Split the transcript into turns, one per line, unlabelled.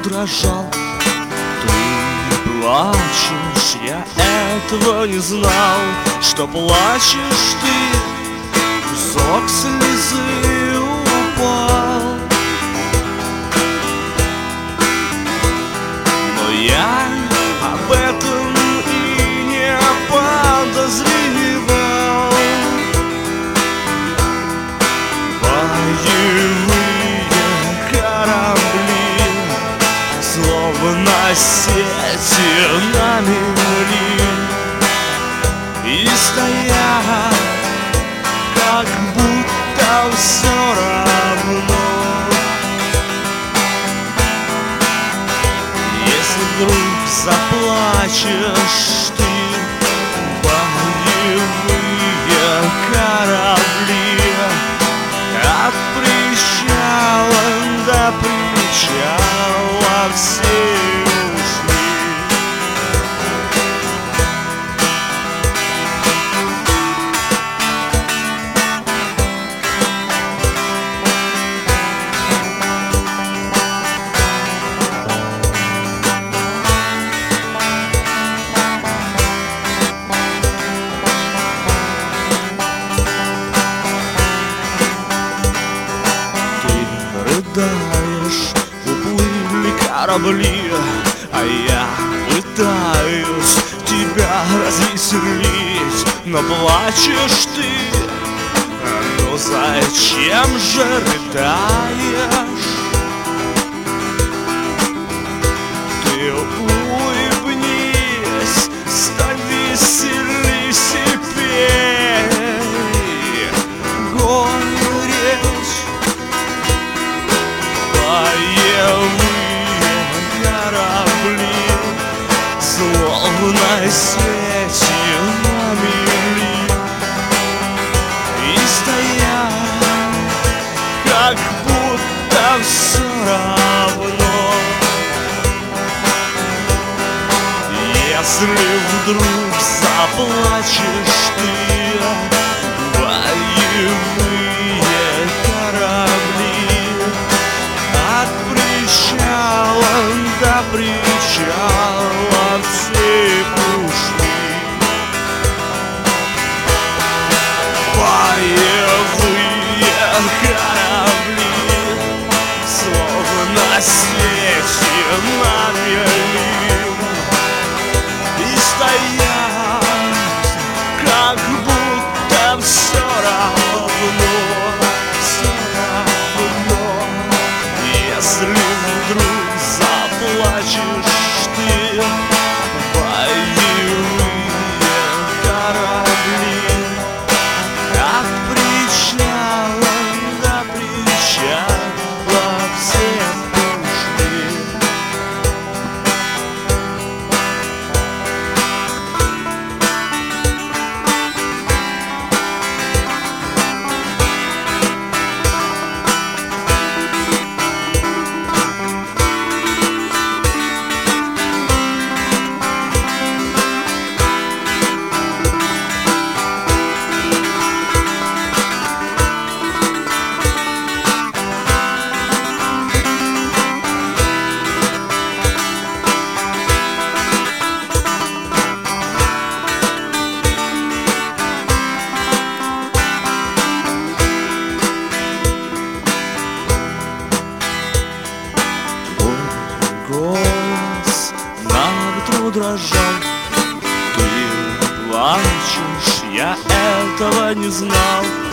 дрожал. Ты плачешь, я этого не знал, что плачешь ты, кусок слезы упал. Но я об этом и не подозревал. Боевые корабли, словно сети на мели, и стоят, как будто все равно. Если вдруг заплачешь ты, боевые корабли от причала до причала все ушли. Рыдаешь, уплыли корабли, а я пытаюсь тебя развеселить. Но плачешь ты, ну зачем же рыдаешь? Ты улыбнись, стань веселись и пей горечь. Боевые корабли, словно сети на мели, и стоят, как будто все равно. Если вдруг заплачешь ты, боевые корабли от причала до причала все ушли. Боевые корабли, словно сети на мели, и стоят, как будто все равно, все равно. Если вдруг заплачешь ты, боевые корабли от причала до причала все ушли. Голос на ветру дрожал. Ты плачешь, я этого не знал,